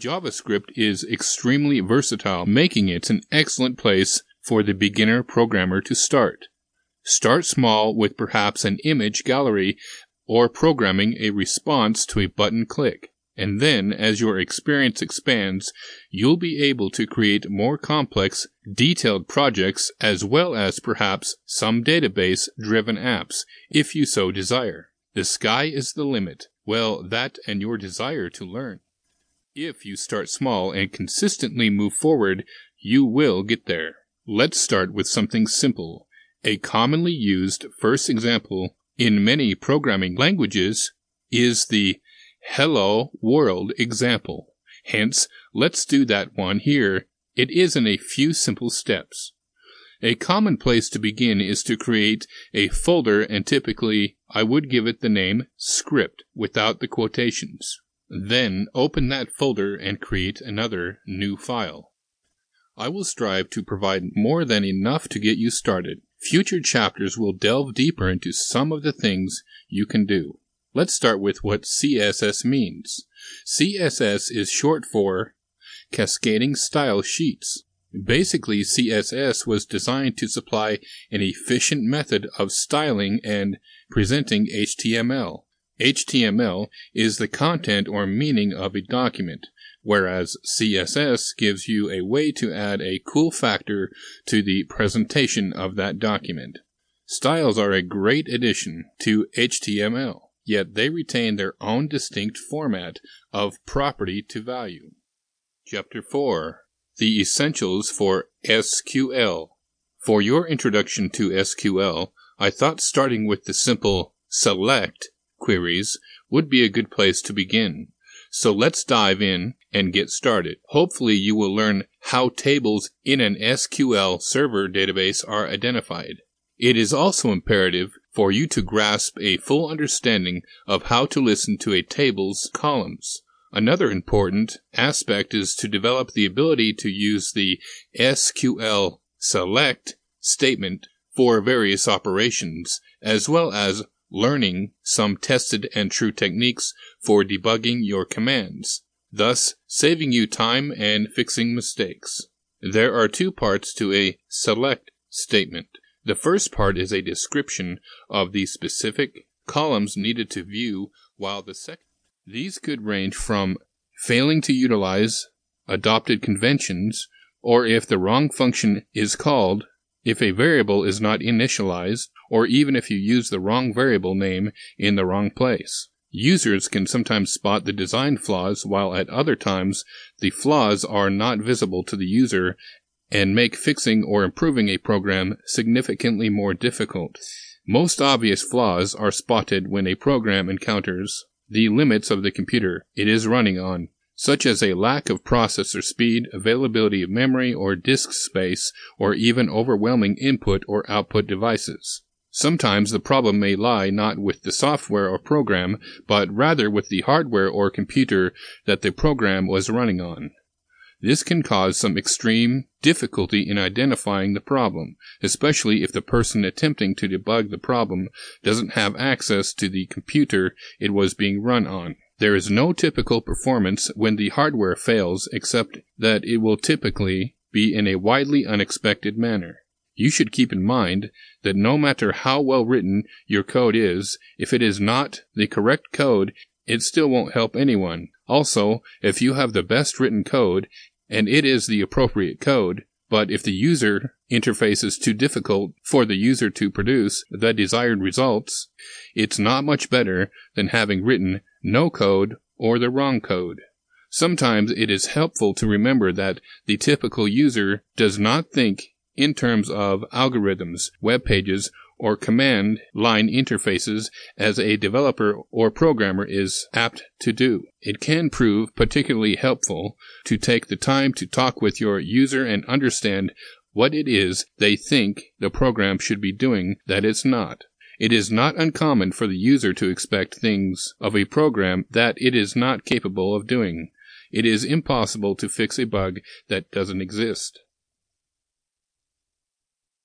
JavaScript is extremely versatile, making it an excellent place for the beginner programmer to start. Start small with perhaps an image gallery or programming a response to a button click. And then, as your experience expands, you'll be able to create more complex, detailed projects as well as perhaps some database-driven apps, if you so desire. The sky is the limit. Well, that and your desire to learn. If you start small and consistently move forward, you will get there. Let's start with something simple. A commonly used first example in many programming languages is the Hello World example. Hence, let's do that one here. It is in a few simple steps. A common place to begin is to create a folder, and typically I would give it the name script without the quotations. Then open that folder and create another new file. I will strive to provide more than enough to get you started. Future chapters will delve deeper into some of the things you can do. Let's start with what CSS means. CSS is short for Cascading Style Sheets. Basically, CSS was designed to supply an efficient method of styling and presenting HTML. HTML is the content or meaning of a document, whereas CSS gives you a way to add a cool factor to the presentation of that document. Styles are a great addition to HTML, yet they retain their own distinct format of property to value. Chapter 4. The Essentials for SQL. For your introduction to SQL, I thought starting with the simple select queries would be a good place to begin. So let's dive in and get started. Hopefully you will learn how tables in an SQL Server database are identified. It is also imperative for you to grasp a full understanding of how to listen to a table's columns. Another important aspect is to develop the ability to use the SQL select statement for various operations, as well as learning some tested and true techniques for debugging your commands, thus saving you time and fixing mistakes. There are two parts to a select statement. The first part is a description of the specific columns needed to view, while the second. These could range from failing to utilize adopted conventions, or if the wrong function is called, if a variable is not initialized, or even if you use the wrong variable name in the wrong place. Users can sometimes spot the design flaws, while at other times the flaws are not visible to the user and make fixing or improving a program significantly more difficult. Most obvious flaws are spotted when a program encounters the limits of the computer it is running on, such as a lack of processor speed, availability of memory or disk space, or even overwhelming input or output devices. Sometimes the problem may lie not with the software or program, but rather with the hardware or computer that the program was running on. This can cause some extreme difficulty in identifying the problem, especially if the person attempting to debug the problem doesn't have access to the computer it was being run on. There is no typical performance when the hardware fails, except that it will typically be in a widely unexpected manner. You should keep in mind that no matter how well written your code is, if it is not the correct code, it still won't help anyone. Also, if you have the best written code, and it is the appropriate code, but if the user interface is too difficult for the user to produce the desired results, it's not much better than having written no code or the wrong code. Sometimes it is helpful to remember that the typical user does not think in terms of algorithms, web pages, or command line interfaces as a developer or programmer is apt to do. It can prove particularly helpful to take the time to talk with your user and understand what it is they think the program should be doing that it's not. It is not uncommon for the user to expect things of a program that it is not capable of doing. It is impossible to fix a bug that doesn't exist.